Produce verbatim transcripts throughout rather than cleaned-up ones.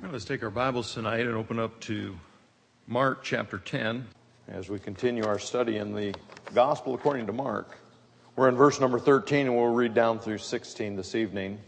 Let's take our Bibles tonight and open up to Mark chapter ten as we continue our study in the Gospel according to Mark. We're in verse number thirteen and we'll read down through sixteen this evening.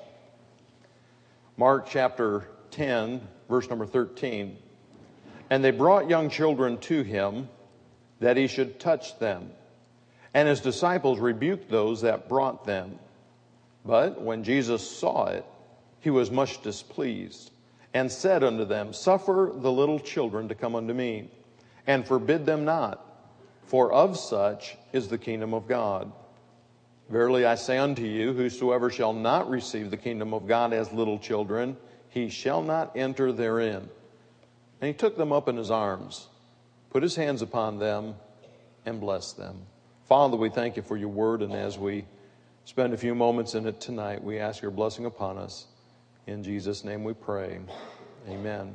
Mark chapter ten, verse number thirteen. And they brought young children to him that he should touch them. And his disciples rebuked those that brought them. But when Jesus saw it, he was much displeased, and said unto them, Suffer the little children to come unto me, and forbid them not, for of such is the kingdom of God. Verily I say unto you, whosoever shall not receive the kingdom of God as little children, he shall not enter therein. And he took them up in his arms, put his hands upon them, and blessed them. Father, we thank you for your word, and as we spend a few moments in it tonight, we ask your blessing upon us. In Jesus' name we pray. Amen.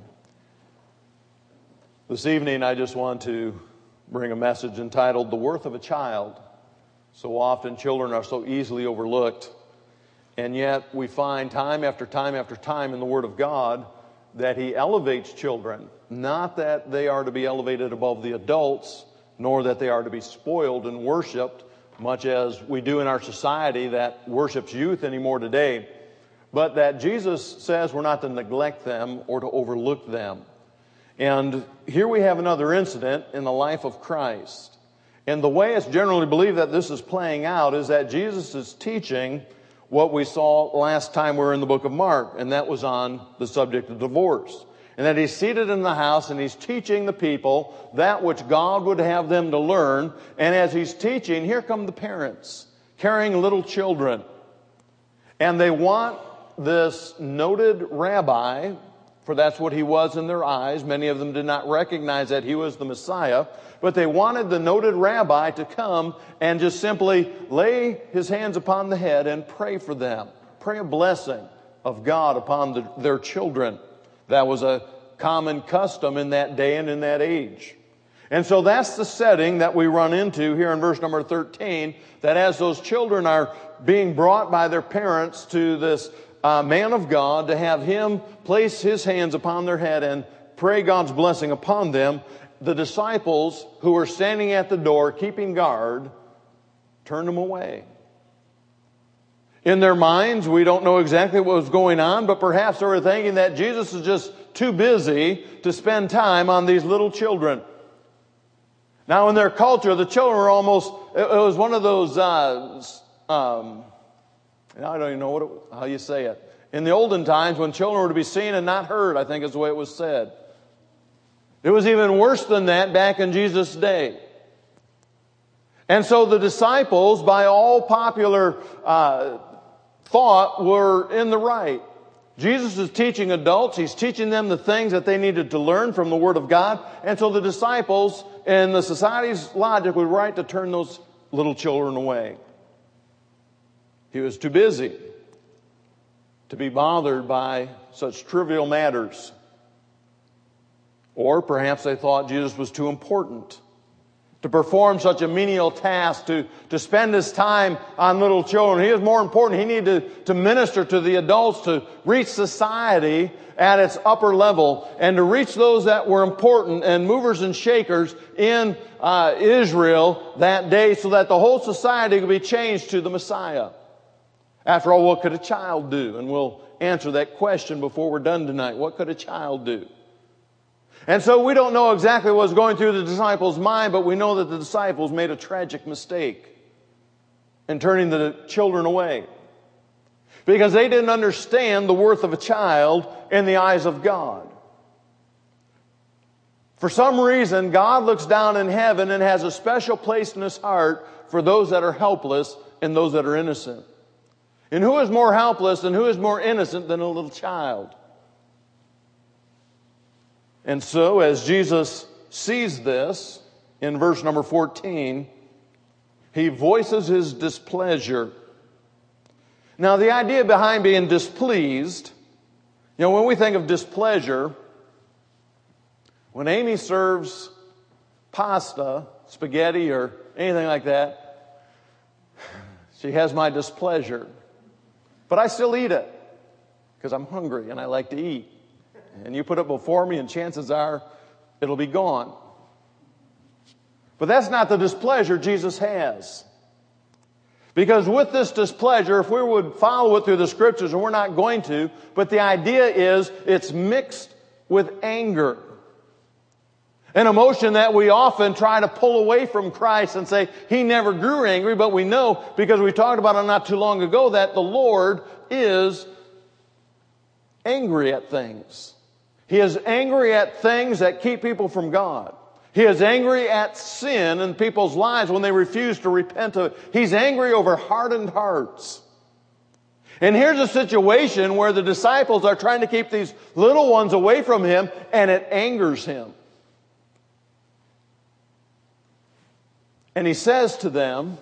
This evening I just want to bring a message entitled, The Worth of a Child. So often children are so easily overlooked, and yet we find time after time after time in the Word of God that He elevates children. Not that they are to be elevated above the adults, nor that they are to be spoiled and worshiped, much as we do in our society that worships youth anymore today. But that Jesus says we're not to neglect them or to overlook them. And here we have another incident in the life of Christ. And the way it's generally believed that this is playing out is that Jesus is teaching what we saw last time we were in the book of Mark, and that was on the subject of divorce. And that he's seated in the house and he's teaching the people that which God would have them to learn. And as he's teaching, here come the parents carrying little children. And they want this noted rabbi, for that's what he was in their eyes. Many of them did not recognize that he was the Messiah, but they wanted the noted rabbi to come and just simply lay his hands upon the head and pray for them. Pray a blessing of God upon the, their children. That was a common custom in that day and in that age. And so that's the setting that we run into here in verse number thirteen, that as those children are being brought by their parents to this Uh, man of God, to have him place his hands upon their head and pray God's blessing upon them, the disciples who were standing at the door keeping guard turned them away. In their minds, we don't know exactly what was going on, but perhaps they were thinking that Jesus is just too busy to spend time on these little children. Now, in their culture, the children were almost, it was one of those uh, um I don't even know what it, how you say it. In the olden times, when children were to be seen and not heard, I think is the way it was said. It was even worse than that back in Jesus' day. And so the disciples, by all popular uh, thought, were in the right. Jesus is teaching adults. He's teaching them the things that they needed to learn from the Word of God. And so the disciples, in the society's logic, were right to turn those little children away. He was too busy to be bothered by such trivial matters. Or perhaps they thought Jesus was too important to perform such a menial task, to, to spend his time on little children. He was more important. He needed to, to minister to the adults, to reach society at its upper level, and to reach those that were important and movers and shakers in uh, Israel that day, so that the whole society could be changed to the Messiah. After all, what could a child do? And we'll answer that question before we're done tonight. What could a child do? And so we don't know exactly what was going through the disciples' mind, but we know that the disciples made a tragic mistake in turning the children away, because they didn't understand the worth of a child in the eyes of God. For some reason, God looks down in heaven and has a special place in His heart for those that are helpless and those that are innocent. And who is more helpless and who is more innocent than a little child? And so, as Jesus sees this, in verse number fourteen, He voices His displeasure. Now, the idea behind being displeased, you know, when we think of displeasure, when Amy serves pasta, spaghetti, or anything like that, she has my displeasure. But I still eat it because I'm hungry and I like to eat. and you put it before me, and chances are it'll be gone. But that's not the displeasure Jesus has. Because with this displeasure, if we would follow it through the Scriptures, and we're not going to, but the idea is it's mixed with anger. An emotion that we often try to pull away from Christ and say, He never grew angry, but we know, because we talked about it not too long ago, that the Lord is angry at things. He is angry at things that keep people from God. He is angry at sin in people's lives when they refuse to repent of it. He's angry over hardened hearts. And here's a situation where the disciples are trying to keep these little ones away from Him, and it angers Him. And He says to them,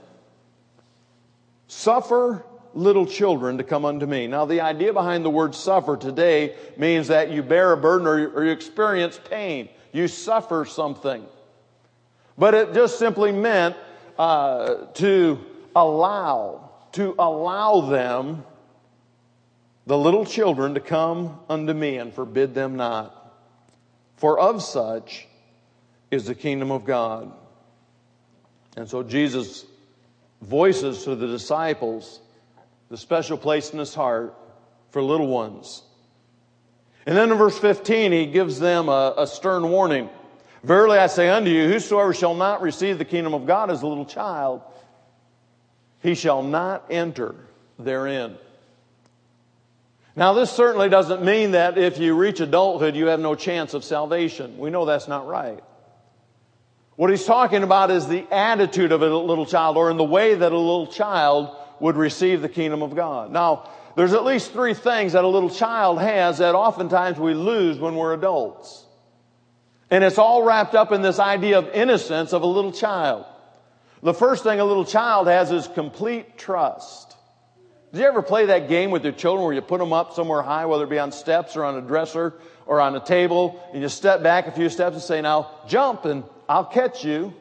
"Suffer little children to come unto me." Now, the idea behind the word suffer today means that you bear a burden or you, or you experience pain. You suffer something. But it just simply meant uh, to allow, to allow them, the little children, to come unto me, and forbid them not. For of such is the kingdom of God. And so Jesus voices to the disciples the special place in His heart for little ones. And then in verse fifteen, He gives them a, a stern warning. "Verily I say unto you, whosoever shall not receive the kingdom of God as a little child, he shall not enter therein." Now, this certainly doesn't mean that if you reach adulthood, you have no chance of salvation. We know that's not right. What He's talking about is the attitude of a little child, or in the way that a little child would receive the kingdom of God. Now, there's at least three things that a little child has that oftentimes we lose when we're adults. And it's all wrapped up in this idea of innocence of a little child. The first thing a little child has is complete trust. Did you ever play that game with your children where you put them up somewhere high, whether it be on steps or on a dresser or on a table, and you step back a few steps and say, "Now jump and I'll catch you"?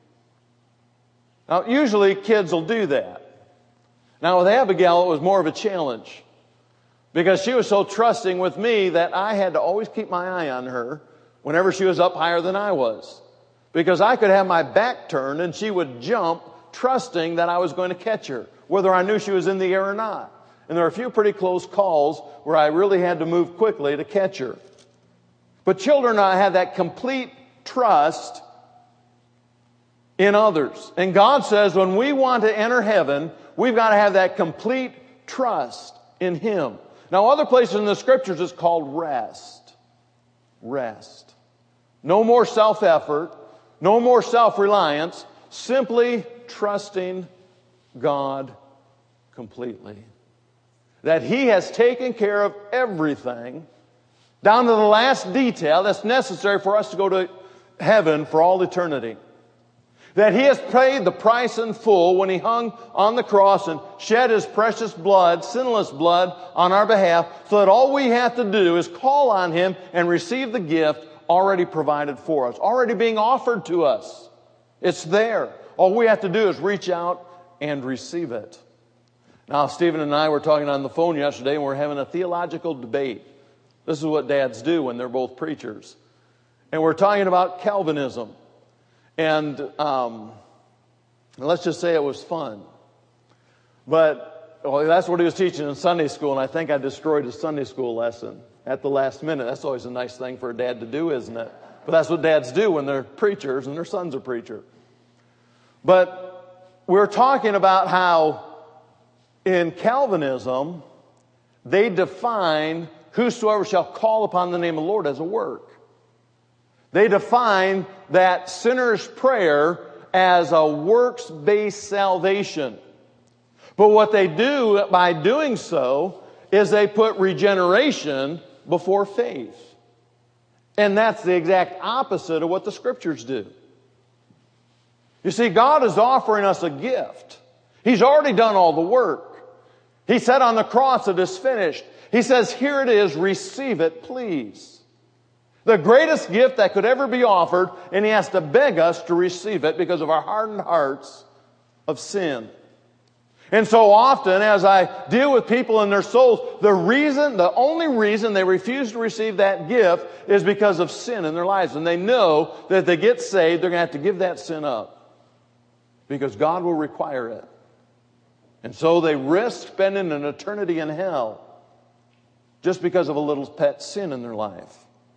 Now, usually kids will do that. Now, with Abigail, it was more of a challenge, because she was so trusting with me that I had to always keep my eye on her whenever she was up higher than I was, because I could have my back turned and she would jump, trusting that I was going to catch her, whether I knew she was in the air or not. And there were a few pretty close calls where I really had to move quickly to catch her. But children have that complete trust in others. And God says when we want to enter heaven, we've got to have that complete trust in Him. Now, other places in the Scriptures it's called rest. Rest. No more self-effort, no more self-reliance, simply trusting God completely. That He has taken care of everything, down to the last detail that's necessary for us to go to heaven for all eternity. That He has paid the price in full when He hung on the cross and shed His precious blood, sinless blood, on our behalf, so that all we have to do is call on Him and receive the gift already provided for us, already being offered to us. It's there. All we have to do is reach out and receive it. Now, Stephen and I were talking on the phone yesterday, and we're having a theological debate. This is what dads do when they're both preachers. And we're talking about Calvinism. And um, let's just say it was fun. But well, that's what he was teaching in Sunday school, and I think I destroyed his Sunday school lesson at the last minute. That's always a nice thing for a dad to do, isn't it? But that's what dads do when they're preachers and their son's a preacher. But we're talking about how in Calvinism, they define whosoever shall call upon the name of the Lord as a work. They define that sinner's prayer as a works-based salvation. But what they do by doing so is they put regeneration before faith. And that's the exact opposite of what the Scriptures do. You see, God is offering us a gift. He's already done all the work. He said on the cross, it is finished. He says, here it is, receive it, please. The greatest gift that could ever be offered, and He has to beg us to receive it because of our hardened hearts of sin. And so often, as I deal with people and their souls, the reason, the only reason they refuse to receive that gift is because of sin in their lives. And they know that if they get saved, they're going to have to give that sin up, because God will require it. And so they risk spending an eternity in hell just because of a little pet sin in their life.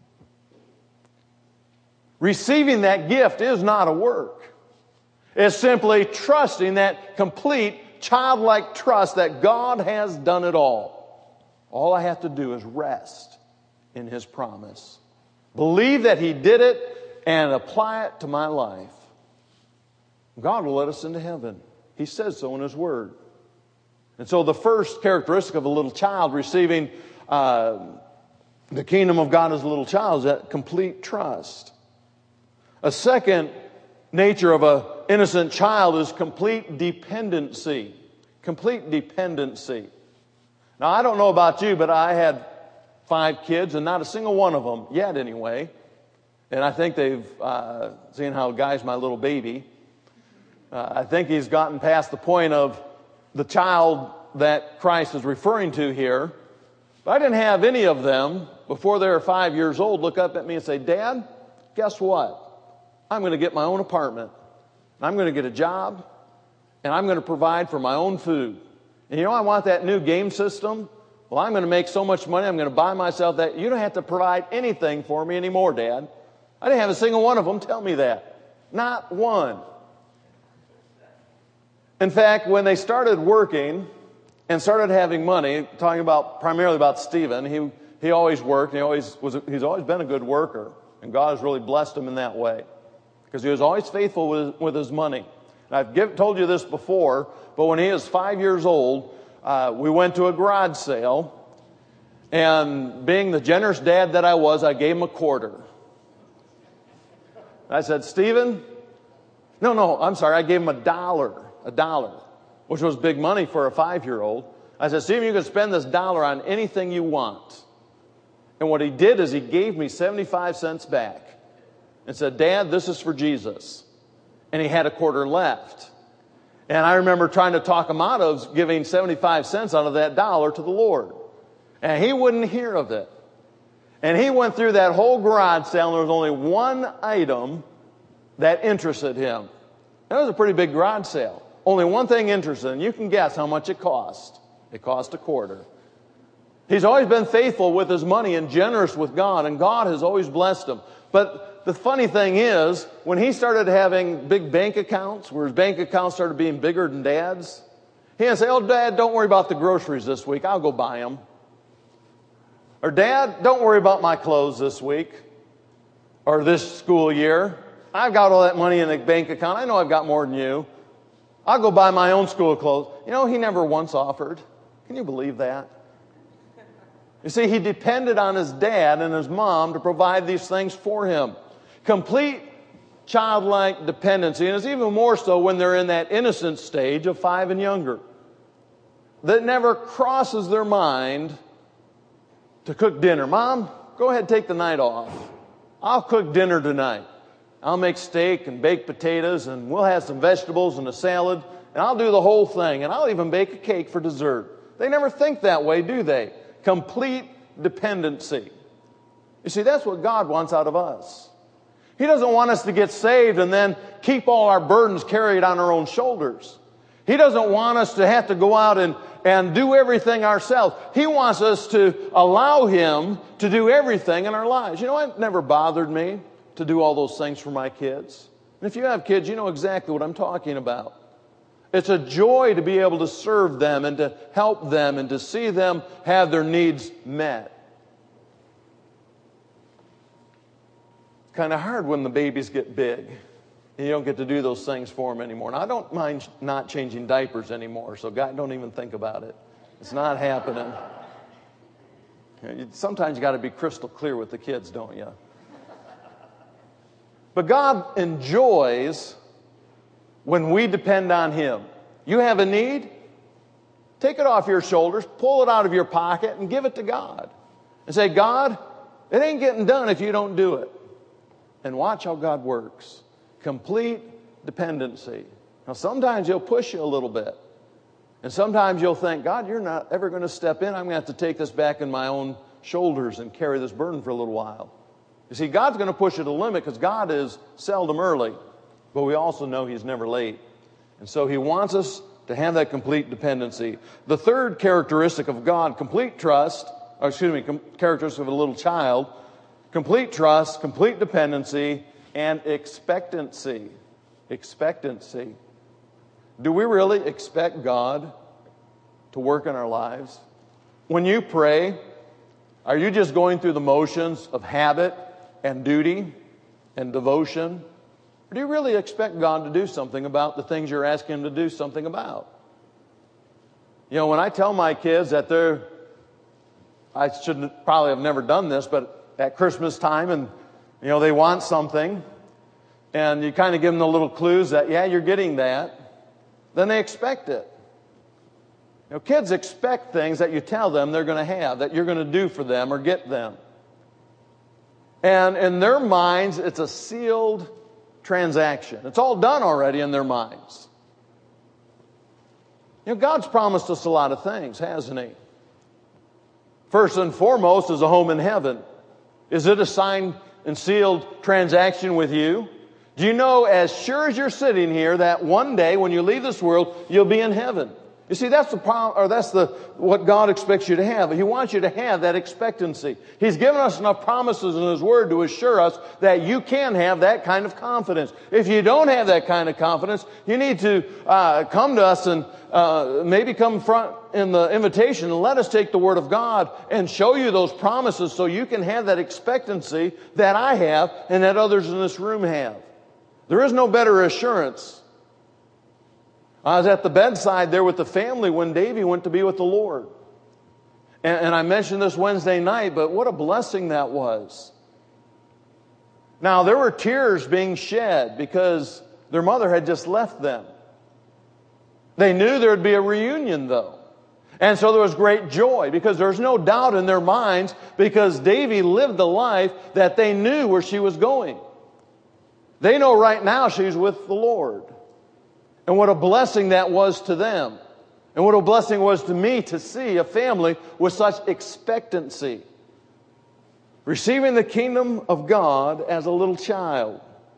Receiving that gift is not a work. It's simply trusting that complete childlike trust that God has done it all. All I have to do is rest in His promise. Believe that He did it and apply it to my life. God will let us into heaven. He says so in His Word. And so the first characteristic of a little child receiving uh, the kingdom of God as a little child is that complete trust. A second nature of an innocent child is complete dependency. Complete dependency. Now, I don't know about you, but I had five kids, and not a single one of them, yet anyway. And I think they've, uh, seeing how Guy's my little baby, uh, I think he's gotten past the point of the child that Christ is referring to here. But I didn't have any of them, before they were five years old, look up at me and say, "Dad, guess what? I'm going to get my own apartment. I'm going to get a job. And I'm going to provide for my own food. And you know, I want that new game system. Well, I'm going to make so much money, I'm going to buy myself that. You don't have to provide anything for me anymore, Dad." I didn't have a single one of them tell me that. Not one. In fact, when they started working and started having money, talking about primarily about Stephen, he he always worked. And he always was. He's always been a good worker, and God has really blessed him in that way, because he was always faithful with, with his money. And I've give, told you this before, but when he was five years old, uh, we went to a garage sale, and being the generous dad that I was, I gave him a quarter. I said, "Stephen," no, no, I'm sorry, I gave him a dollar, a dollar, which was big money for a five-year-old. I said, "Stephen, you can spend this dollar on anything you want." And what he did is he gave me seventy-five cents back and said, "Dad, this is for Jesus." And he had a quarter left. And I remember trying to talk him out of giving seventy-five cents out of that dollar to the Lord. And he wouldn't hear of it. And he went through that whole garage sale, and there was only one item that interested him. That was a pretty big garage sale. Only one thing interested him. You can guess how much it cost. It cost a quarter. He's always been faithful with his money and generous with God, and God has always blessed him. But the funny thing is, when he started having big bank accounts, where his bank accounts started being bigger than Dad's, he would say, "Oh, Dad, don't worry about the groceries this week. I'll go buy them." Or, "Dad, don't worry about my clothes this week or this school year. I've got all that money in the bank account. I know I've got more than you. I'll go buy my own school clothes." You know, he never once offered. Can you believe that? You see, he depended on his dad and his mom to provide these things for him. Complete childlike dependency. And it's even more so when they're in that innocent stage of five and younger. That never crosses their mind to cook dinner. "Mom, go ahead and take the night off. I'll cook dinner tonight. I'll make steak and baked potatoes, and we'll have some vegetables and a salad, and I'll do the whole thing, and I'll even bake a cake for dessert." They never think that way, do they? Complete dependency. You see, that's what God wants out of us. He doesn't want us to get saved and then keep all our burdens carried on our own shoulders. He doesn't want us to have to go out and, and do everything ourselves. He wants us to allow Him to do everything in our lives. You know, it never bothered me to do all those things for my kids. And if you have kids, you know exactly what I'm talking about. It's a joy to be able to serve them and to help them and to see them have their needs met. It's kind of hard when the babies get big and you don't get to do those things for them anymore. And I don't mind not changing diapers anymore, so God, don't even think about it. It's not happening. Sometimes you got to be crystal clear with the kids, don't you? But God enjoys when we depend on Him. You have a need? Take it off your shoulders, pull it out of your pocket, and give it to God. And say, "God, it ain't getting done if you don't do it." And watch how God works. Complete dependency. Now, sometimes He'll push you a little bit. And sometimes you'll think, God, you're not ever going to step in. I'm going to have to take this back in my own shoulders and carry this burden for a little while. You see, God's going to push it to the limit because God is seldom early, but we also know He's never late. And so He wants us to have that complete dependency. The third characteristic of God, complete trust, or excuse me, com- characteristic of a little child, complete trust, complete dependency, and expectancy. Expectancy. Do we really expect God to work in our lives? When you pray, are you just going through the motions of habit and duty and devotion? Or do you really expect God to do something about the things you're asking Him to do something about? You know, when I tell my kids that they're, I shouldn't probably have never done this, but at Christmas time and, you know, they want something, and you kind of give them the little clues that, yeah, you're getting that, then they expect it. You know, kids expect things that you tell them they're going to have, that you're going to do for them or get them. And in their minds, it's a sealed transaction. It's all done already in their minds. You know, God's promised us a lot of things, hasn't He? First and foremost is a home in heaven. Is it a signed and sealed transaction with you? Do you know, as sure as you're sitting here, that one day when you leave this world, you'll be in heaven? You see, that's the problem, or that's the what God expects you to have. He wants you to have that expectancy. He's given us enough promises in His Word to assure us that you can have that kind of confidence. If you don't have that kind of confidence, you need to uh, come to us and uh, maybe come front in the invitation and let us take the Word of God and show you those promises so you can have that expectancy that I have and that others in this room have. There is no better assurance. I was at the bedside there with the family when Davy went to be with the Lord. And, and I mentioned this Wednesday night, but what a blessing that was. Now, there were tears being shed because their mother had just left them. They knew there would be a reunion, though. And so there was great joy because there's no doubt in their minds because Davy lived the life that they knew where she was going. They know right now she's with the Lord. And what a blessing that was to them. And what a blessing was to me to see a family with such expectancy. Receiving the kingdom of God as a little child.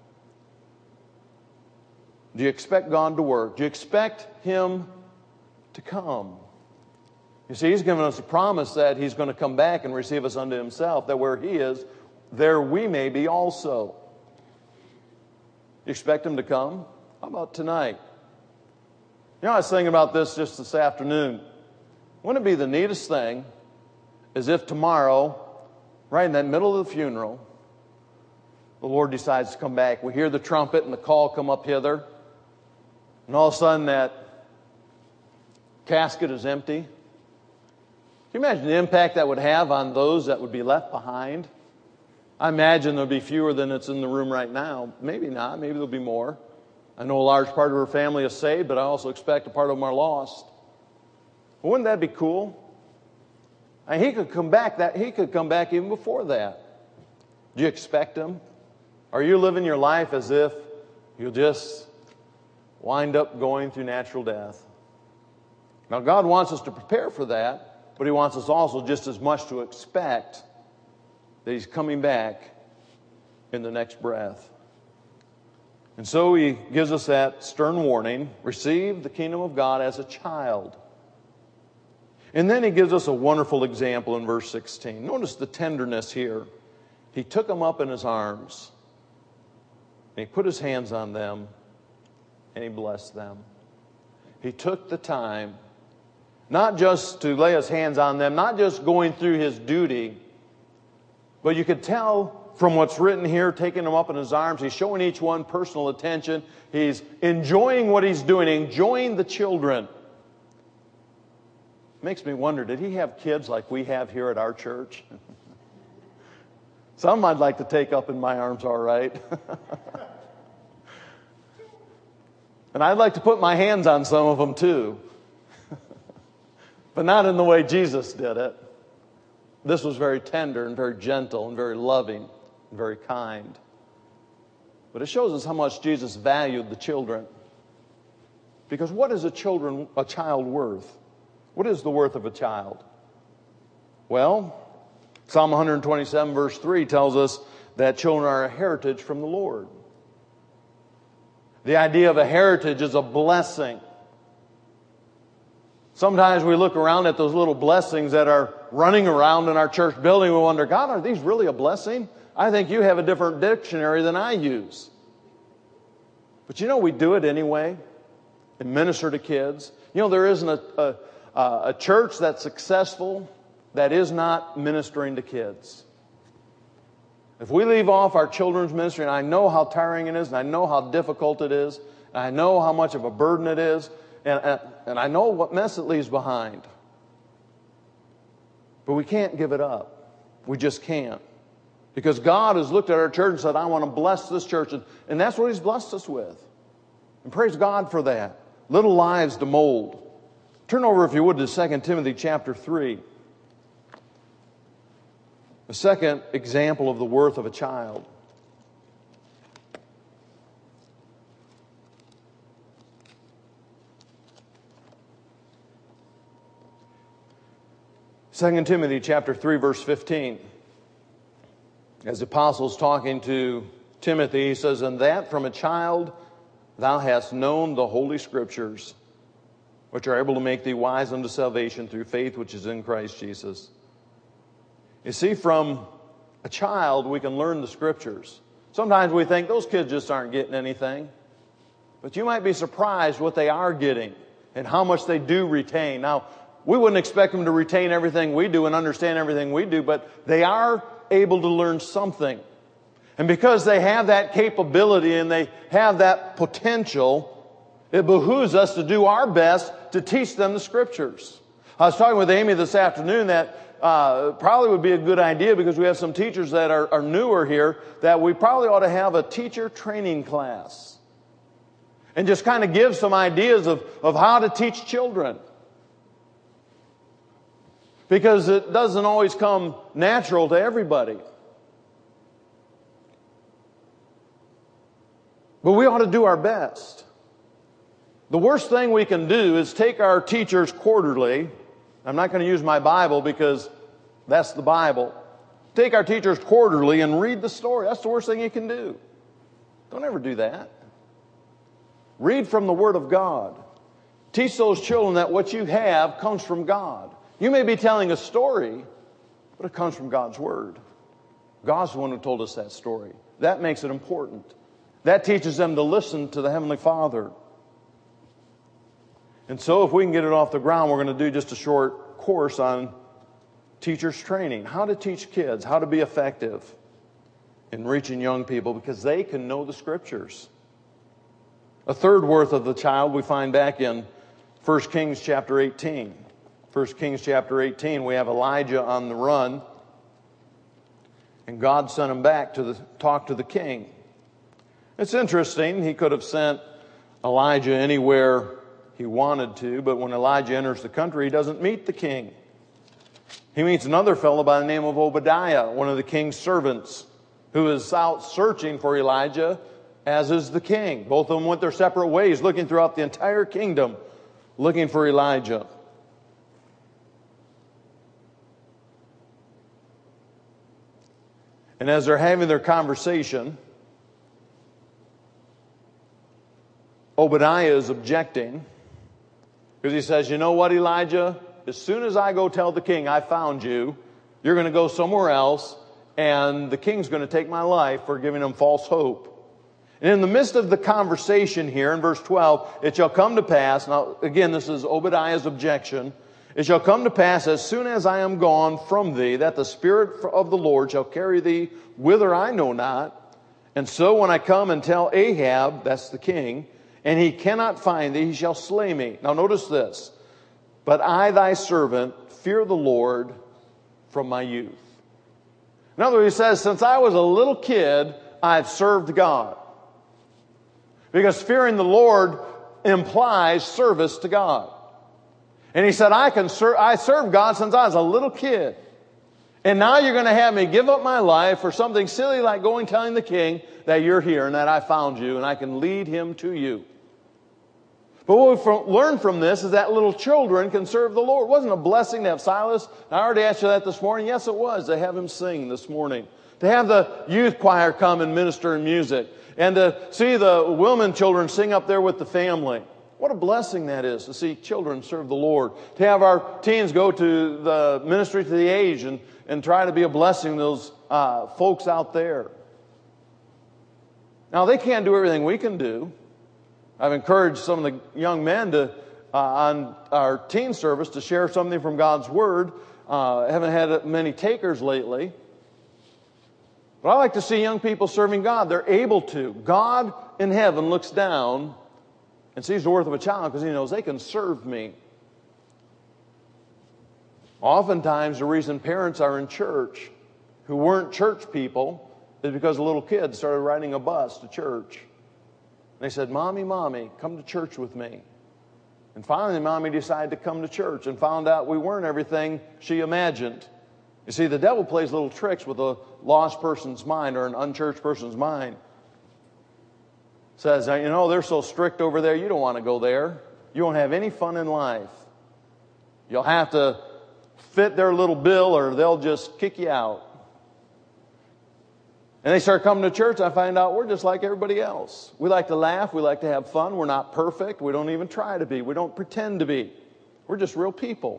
Do you expect God to work? Do you expect Him to come? You see, He's given us a promise that He's going to come back and receive us unto Himself, that where He is, there we may be also. You expect Him to come? How about tonight? You know, I was thinking about this just this afternoon. Wouldn't it be the neatest thing as if tomorrow, right in that middle of the funeral, the Lord decides to come back. We hear the trumpet and the call come up hither, and all of a sudden that casket is empty. Can you imagine the impact that would have on those that would be left behind? I imagine there'll be fewer than it's in the room right now. Maybe not. Maybe there'll be more. I know a large part of her family is saved, but I also expect a part of them are lost. Well, wouldn't that be cool? And he could come back. That he could come back even before that. Do you expect Him? Are you living your life as if you'll just wind up going through natural death? Now, God wants us to prepare for that, but He wants us also just as much to expect that He's coming back in the next breath. And so He gives us that stern warning, receive the kingdom of God as a child. And then He gives us a wonderful example in verse sixteen. Notice the tenderness here. He took them up in His arms, and He put His hands on them, and He blessed them. He took the time, not just to lay His hands on them, not just going through His duty, but you could tell from what's written here, taking them up in His arms, He's showing each one personal attention. He's enjoying what He's doing, enjoying the children. Makes me wonder, did He have kids like we have here at our church? Some I'd like to take up in my arms, all right. And I'd like to put my hands on some of them too. But not in the way Jesus did it. This was very tender and very gentle and very loving and very kind. But it shows us how much Jesus valued the children. Because what is a children, a child worth? What is the worth of a child? Well, Psalm one twenty-seven verse three tells us that children are a heritage from the Lord. The idea of a heritage is a blessing. Sometimes we look around at those little blessings that are running around in our church building. We wonder, God, are these really a blessing? I think you have a different dictionary than I use. But you know, we do it anyway and minister to kids. You know, there isn't a, a, a church that's successful that is not ministering to kids. If we leave off our children's ministry, and I know how tiring it is, and I know how difficult it is, and I know how much of a burden it is, and, and, and I know what mess it leaves behind. But we can't give it up. We just can't. Because God has looked at our church and said, I want to bless this church. And, and that's what He's blessed us with. And praise God for that. Little lives to mold. Turn over, if you would, to Second Timothy chapter three. The second example of the worth of a child. Second Timothy chapter three, verse fifteen. As the apostle's talking to Timothy, he says, and that from a child thou hast known the holy scriptures, which are able to make thee wise unto salvation through faith which is in Christ Jesus. You see, from a child we can learn the scriptures. Sometimes we think those kids just aren't getting anything. But you might be surprised what they are getting and how much they do retain. Now, we wouldn't expect them to retain everything we do and understand everything we do, but they are able to learn something. And because they have that capability and they have that potential, it behooves us to do our best to teach them the scriptures. I was talking with Amy this afternoon that uh, probably would be a good idea, because we have some teachers that are, are newer here, that we probably ought to have a teacher training class and just kind of give some ideas of, of how to teach children. Because it doesn't always come natural to everybody. But we ought to do our best. The worst thing we can do is take our teachers quarterly. I'm not going to use my Bible because that's the Bible. Take our teachers quarterly and read the story. That's the worst thing you can do. Don't ever do that. Read from the Word of God. Teach those children that what you have comes from God. You may be telling a story, but it comes from God's Word. God's the one who told us that story. That makes it important. That teaches them to listen to the Heavenly Father. And so if we can get it off the ground, we're going to do just a short course on teachers training. How to teach kids, how to be effective in reaching young people, because they can know the Scriptures. A third worth of the child we find back in First Kings chapter eighteen. First Kings chapter eighteen, we have Elijah on the run. And God sent him back to the, talk to the king. It's interesting, he could have sent Elijah anywhere he wanted to, but when Elijah enters the country, he doesn't meet the king. He meets another fellow by the name of Obadiah, one of the king's servants, who is out searching for Elijah, as is the king. Both of them went their separate ways, looking throughout the entire kingdom, looking for Elijah. And as they're having their conversation, Obadiah is objecting, because he says, you know what, Elijah? As soon as I go tell the king I found you, you're going to go somewhere else, and the king's going to take my life for giving him false hope. And in the midst of the conversation here, in verse twelve, it shall come to pass, now again, this is Obadiah's objection, it shall come to pass as soon as I am gone from thee, that the Spirit of the Lord shall carry thee whither I know not. And so when I come and tell Ahab, that's the king, and he cannot find thee, he shall slay me. Now notice this. But I, thy servant, fear the Lord from my youth. In other words, he says, since I was a little kid, I've served God. Because fearing the Lord implies service to God. And he said, I can serve, I served God since I was a little kid. And now you're going to have me give up my life for something silly like going telling the king that you're here and that I found you and I can lead him to you. But what we learn from this is that little children can serve the Lord. It wasn't a blessing to have Silas. I already asked you that this morning. Yes, it was to have him sing this morning. To have the youth choir come and minister in music. And to see the Wilman children sing up there with the family. What a blessing that is to see children serve the Lord. To have our teens go to the ministry to the aged and, and try to be a blessing to those uh, folks out there. Now, they can't do everything we can do. I've encouraged some of the young men to, uh, on our teen service to share something from God's Word. Uh, I haven't had many takers lately. But I like to see young people serving God. They're able to. God in heaven looks down and sees the worth of a child because He knows they can serve me. Oftentimes, the reason parents are in church who weren't church people is because a little kid started riding a bus to church. They said, Mommy, Mommy, come to church with me. And finally, Mommy decided to come to church and found out we weren't everything she imagined. You see, the devil plays little tricks with a lost person's mind or an unchurched person's mind. Says, you know, they're so strict over there, you don't want to go there. You won't have any fun in life. You'll have to fit their little bill or they'll just kick you out. And they start coming to church, I find out we're just like everybody else. We like to laugh, we like to have fun, we're not perfect, we don't even try to be, we don't pretend to be. We're just real people.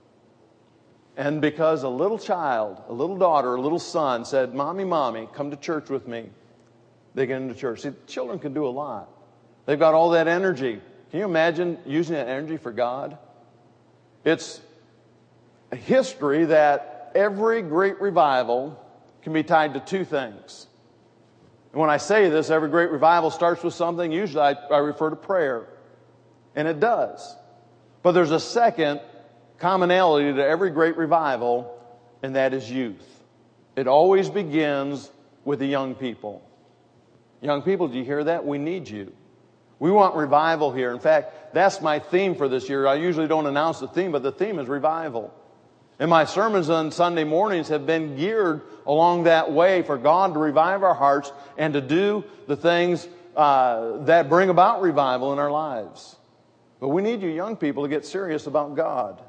And because a little child, a little daughter, a little son said, Mommy, Mommy, come to church with me, they get into church. See, children can do a lot. They've got all that energy. Can you imagine using that energy for God? It's a history that every great revival can be tied to two things. And when I say this, every great revival starts with something. Usually I, I refer to prayer. And it does. But there's a second commonality to every great revival, and that is youth. It always begins with the young people. Young people, do you hear that? We need you. We want revival here. In fact, that's my theme for this year. I usually don't announce the theme, but the theme is revival. And my sermons on Sunday mornings have been geared along that way for God to revive our hearts and to do the things uh, that bring about revival in our lives. But we need you young people to get serious about God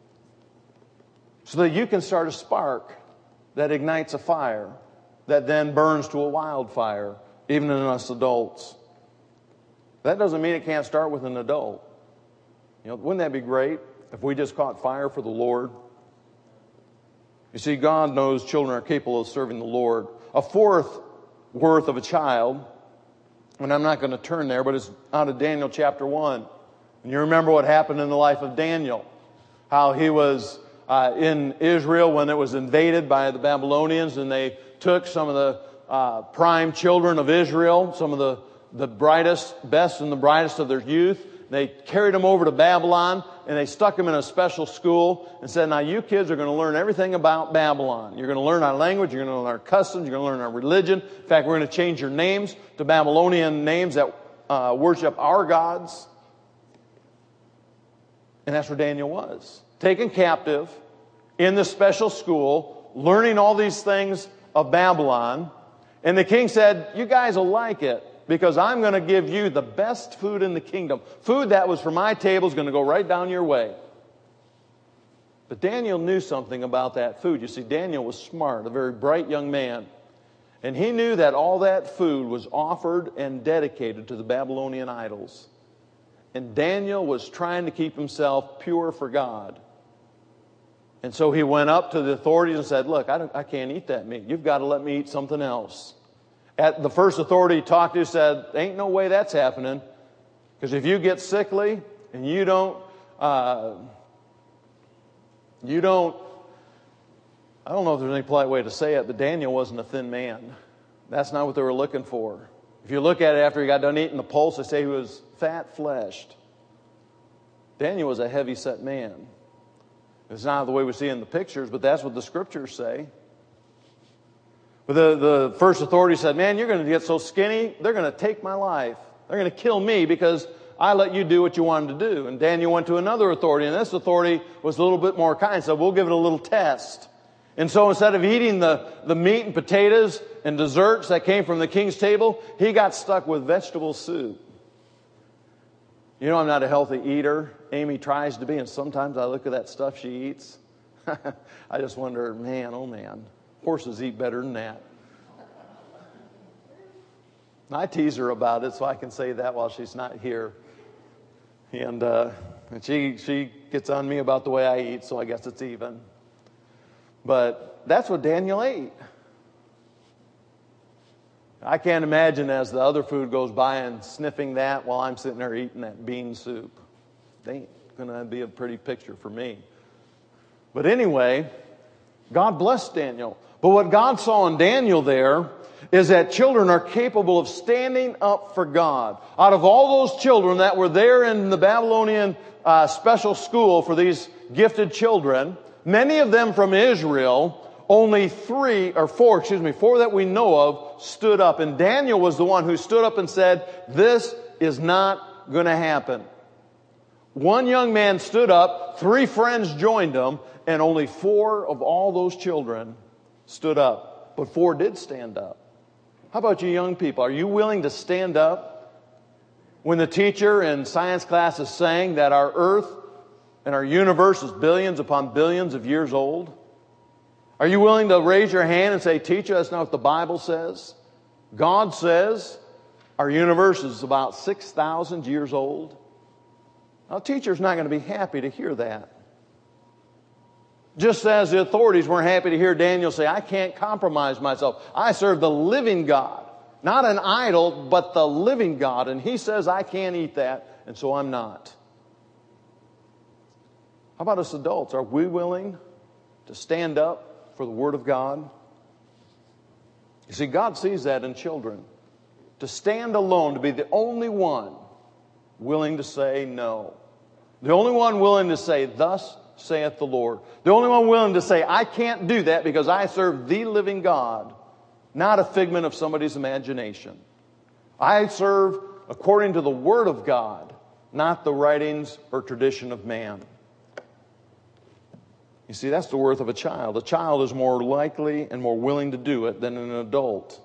so that you can start a spark that ignites a fire that then burns to a wildfire, even in us adults. That doesn't mean it can't start with an adult. You know, wouldn't that be great if we just caught fire for the Lord? You see, God knows children are capable of serving the Lord. A fourth worth of a child, and I'm not going to turn there, but it's out of Daniel chapter one. And you remember what happened in the life of Daniel. How he was uh, in Israel when it was invaded by the Babylonians, and they took some of the uh, prime children of Israel, some of the, the brightest, best and the brightest of their youth. They carried them over to Babylon, and they stuck them in a special school and said, now you kids are going to learn everything about Babylon. You're going to learn our language, you're going to learn our customs, you're going to learn our religion. In fact, we're going to change your names to Babylonian names that uh, worship our gods. And that's where Daniel was. Taken captive in this special school, learning all these things of Babylon. And the king said, you guys will like it, because I'm going to give you the best food in the kingdom. Food that was from my table is going to go right down your way. But Daniel knew something about that food. You see, Daniel was smart, a very bright young man. And he knew that all that food was offered and dedicated to the Babylonian idols. And Daniel was trying to keep himself pure for God. And so he went up to the authorities and said, look, I, don't, I can't eat that meat. You've got to let me eat something else. At the first authority he talked to said, ain't no way that's happening. Because if you get sickly and you don't, uh, you don't, I don't know if there's any polite way to say it, but Daniel wasn't a thin man. That's not what they were looking for. If you look at it after he got done eating the pulse, they say he was fat-fleshed. Daniel was a heavy-set man. It's not the way we see in the pictures, but that's what the scriptures say. But the, the first authority said, man, you're going to get so skinny, they're going to take my life. They're going to kill me because I let you do what you wanted to do. And Daniel went to another authority, and this authority was a little bit more kind, so we'll give it a little test. And so instead of eating the, the meat and potatoes and desserts that came from the king's table, he got stuck with vegetable soup. You know, I'm not a healthy eater. Amy tries to be, and sometimes I look at that stuff she eats. I just wonder, man, oh man, horses eat better than that. I tease her about it so I can say that while she's not here. And, uh, and she, she gets on me about the way I eat, so I guess it's even. But that's what Daniel ate. I can't imagine as the other food goes by and sniffing that while I'm sitting there eating that bean soup. It ain't going to be a pretty picture for me. But anyway, God blessed Daniel. But what God saw in Daniel there is that children are capable of standing up for God. Out of all those children that were there in the Babylonian uh, special school for these gifted children, many of them from Israel, only three or four, excuse me, four that we know of stood up. And Daniel was the one who stood up and said, this is not going to happen. One young man stood up, three friends joined him, and only four of all those children stood up. But four did stand up. How about you young people? Are you willing to stand up when the teacher in science class is saying that our earth and our universe is billions upon billions of years old? Are you willing to raise your hand and say, teacher, that's not what the Bible says? God says our universe is about six thousand years old. Now, a teacher's not going to be happy to hear that. Just as the authorities weren't happy to hear Daniel say, I can't compromise myself. I serve the living God. Not an idol, but the living God. And he says I can't eat that, and so I'm not. How about us adults? Are we willing to stand up for the Word of God? You see, God sees that in children. To stand alone, to be the only one willing to say no. The only one willing to say, thus saith the Lord. The only one willing to say, I can't do that because I serve the living God, not a figment of somebody's imagination. I serve according to the Word of God, not the writings or tradition of man. You see, that's the worth of a child. A child is more likely and more willing to do it than an adult.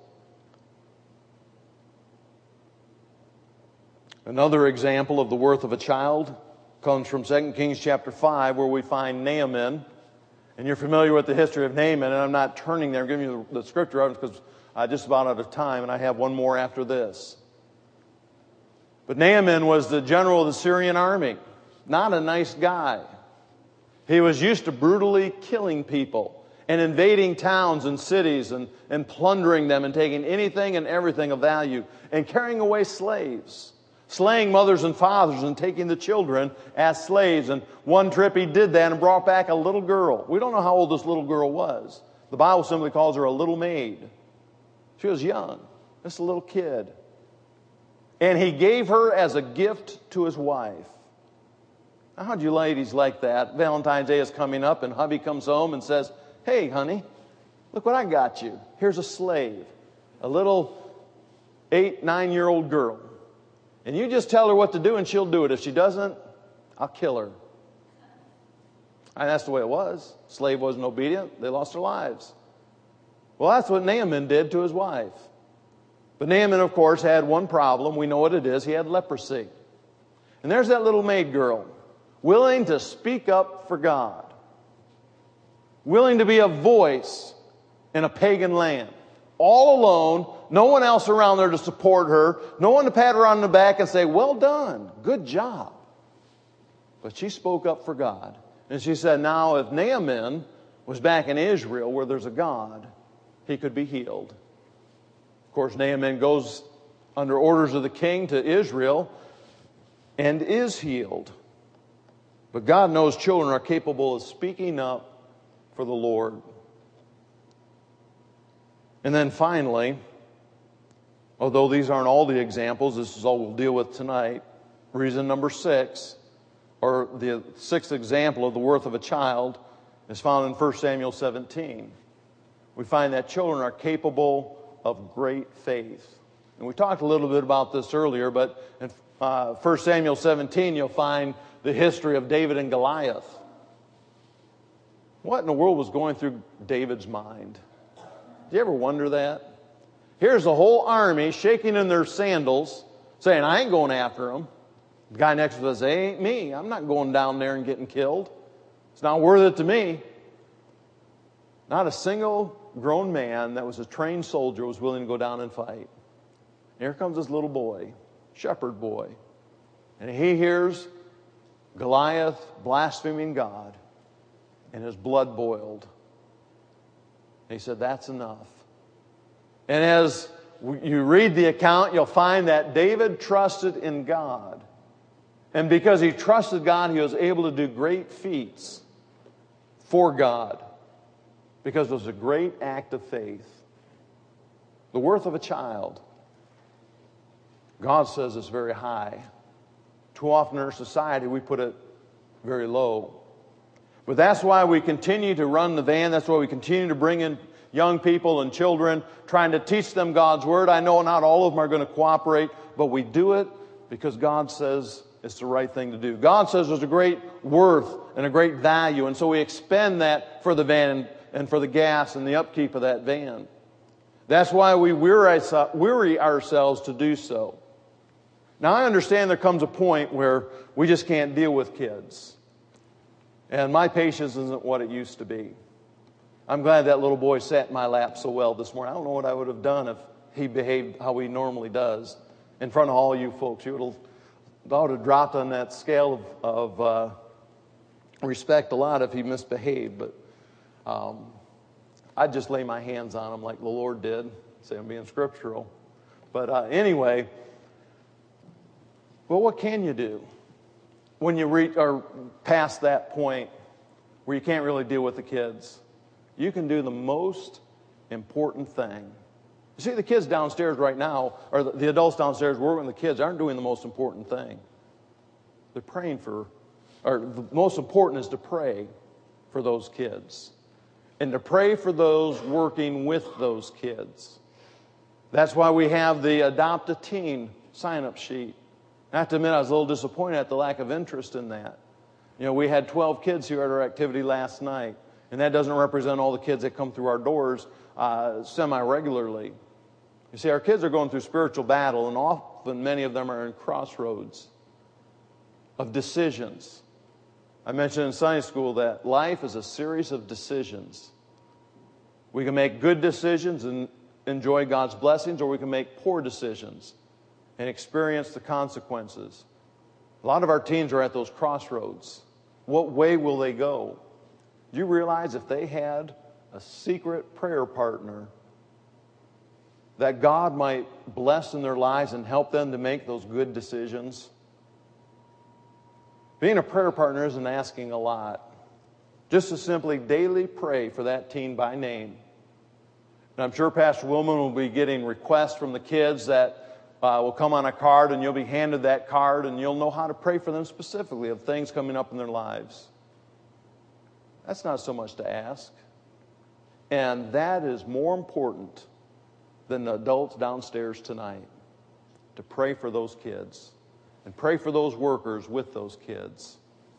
Another example of the worth of a child comes from Second Kings chapter five, where we find Naaman. And you're familiar with the history of Naaman, and I'm not turning there. I'm giving you the, the scripture reference because I'm just about out of time, and I have one more after this. But Naaman was the general of the Syrian army. Not a nice guy. He was used to brutally killing people and invading towns and cities and, and plundering them and taking anything and everything of value and carrying away slaves. Slaying mothers and fathers and taking the children as slaves. And one trip he did that and brought back a little girl. We don't know how old this little girl was. The Bible simply calls her a little maid. She was young. Just a little kid. And he gave her as a gift to his wife. Now, how'd you ladies like that? Valentine's Day is coming up and hubby comes home and says, hey, honey, look what I got you. Here's a slave. A little eight, nine-year-old girl. And you just tell her what to do and she'll do it. If she doesn't, I'll kill her. And that's the way it was. Slave wasn't obedient. They lost their lives. Well, that's what Naaman did to his wife. But Naaman, of course, had one problem. We know what it is. He had leprosy. And there's that little maid girl, willing to speak up for God. Willing to be a voice in a pagan land. All alone, no one else around there to support her, no one to pat her on the back and say, well done, good job. But she spoke up for God. And she said, now if Naaman was back in Israel where there's a God, he could be healed. Of course, Naaman goes under orders of the king to Israel and is healed. But God knows children are capable of speaking up for the Lord. And then finally, although these aren't all the examples, this is all we'll deal with tonight. Reason number six, or the sixth example of the worth of a child, is found in First Samuel seventeen. We find that children are capable of great faith. And we talked a little bit about this earlier, but in uh, First Samuel seventeen, you'll find the history of David and Goliath. What in the world was going through David's mind? Do you ever wonder that? Here's the whole army shaking in their sandals, saying, I ain't going after them. The guy next to us says, it ain't me. I'm not going down there and getting killed. It's not worth it to me. Not a single grown man that was a trained soldier was willing to go down and fight. And here comes this little boy, shepherd boy. And he hears Goliath blaspheming God, and his blood boiled. And he said, that's enough. And as you read the account, you'll find that David trusted in God. And because he trusted God, he was able to do great feats for God. Because it was a great act of faith. The worth of a child, God says, is very high. Too often in our society, we put it very low. But that's why we continue to run the van. That's why we continue to bring in young people and children, trying to teach them God's Word. I know not all of them are going to cooperate, but we do it because God says it's the right thing to do. God says there's a great worth and a great value, and so we expend that for the van and for the gas and the upkeep of that van. That's why we weary ourselves to do so. Now, I understand there comes a point where we just can't deal with kids. And my patience isn't what it used to be. I'm glad that little boy sat in my lap so well this morning. I don't know what I would have done if he behaved how he normally does in front of all you folks. You would have, I would have dropped on that scale of, of uh, respect a lot if he misbehaved. But um, I'd just lay my hands on him like the Lord did. Say I'm being scriptural. But uh, anyway, well, what can you do when you reach or past that point where you can't really deal with the kids? You can do the most important thing. You see, the kids downstairs right now, or the, the adults downstairs working with the kids, aren't doing the most important thing. They're praying for, or the most important is to pray for those kids. And to pray for those working with those kids. That's why we have the Adopt a Teen sign-up sheet. I have to admit, I was a little disappointed at the lack of interest in that. You know, we had twelve kids here at our activity last night, and that doesn't represent all the kids that come through our doors uh, semi-regularly. You see, our kids are going through spiritual battle, and often many of them are in crossroads of decisions. I mentioned in Sunday school that life is a series of decisions. We can make good decisions and enjoy God's blessings, or we can make poor decisions and experience the consequences. A lot of our teens are at those crossroads. What way will they go? Do you realize if they had a secret prayer partner that God might bless in their lives and help them to make those good decisions? Being a prayer partner isn't asking a lot. Just to simply daily pray for that teen by name. And I'm sure Pastor Willman will be getting requests from the kids that uh, will come on a card, and you'll be handed that card, and you'll know how to pray for them specifically of things coming up in their lives. That's not so much to ask. And that is more important than the adults downstairs tonight. To pray for those kids. And pray for those workers with those kids.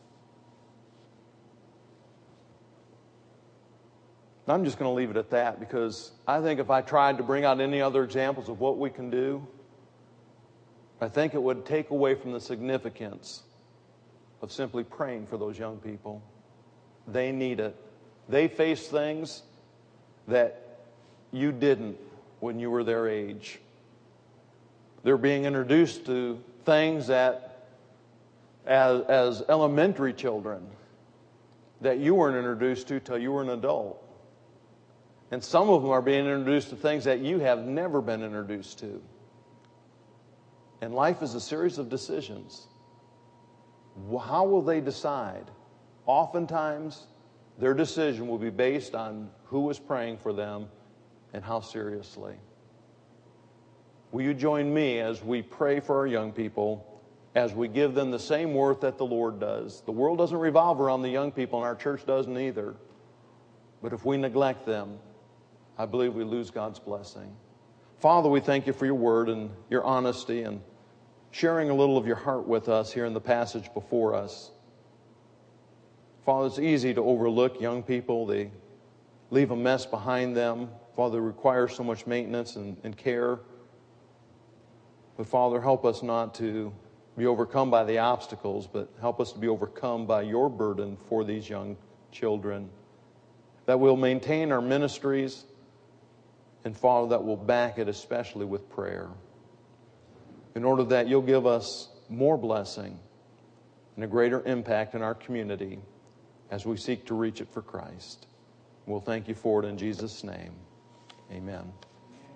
I'm just going to leave it at that, because I think if I tried to bring out any other examples of what we can do, I think it would take away from the significance of simply praying for those young people. They need it. They face things that you didn't when you were their age. They're being introduced to things that, as, as elementary children, that you weren't introduced to till you were an adult. And some of them are being introduced to things that you have never been introduced to. And life is a series of decisions. How will they decide? Oftentimes, their decision will be based on who is praying for them and how seriously. Will you join me as we pray for our young people, as we give them the same worth that the Lord does? The world doesn't revolve around the young people, and our church doesn't either. But if we neglect them, I believe we lose God's blessing. Father, we thank you for your word and your honesty and sharing a little of your heart with us here in the passage before us. Father, it's easy to overlook young people. They leave a mess behind them. Father, they require so much maintenance and, and care. But Father, help us not to be overcome by the obstacles, but help us to be overcome by your burden for these young children. That we'll maintain our ministries, and Father, that we'll back it especially with prayer. In order that you'll give us more blessing and a greater impact in our community as we seek to reach it for Christ. We'll thank you for it in Jesus' name. Amen.